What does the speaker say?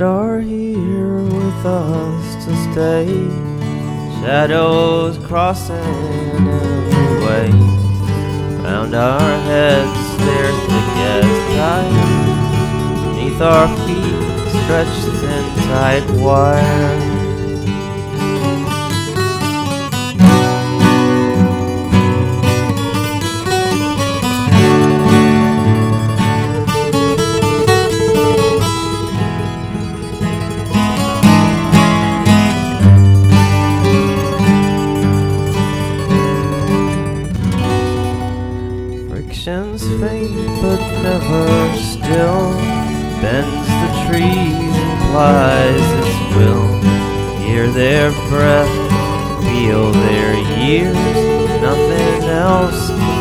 and are here with us to stay. Shadows crossing every way. Round our heads their thick as tide. Beneath our feet stretched thin tight wire. Frictions faint but never still, bends the trees, implies its will. Hear their breath, feel their years, nothing else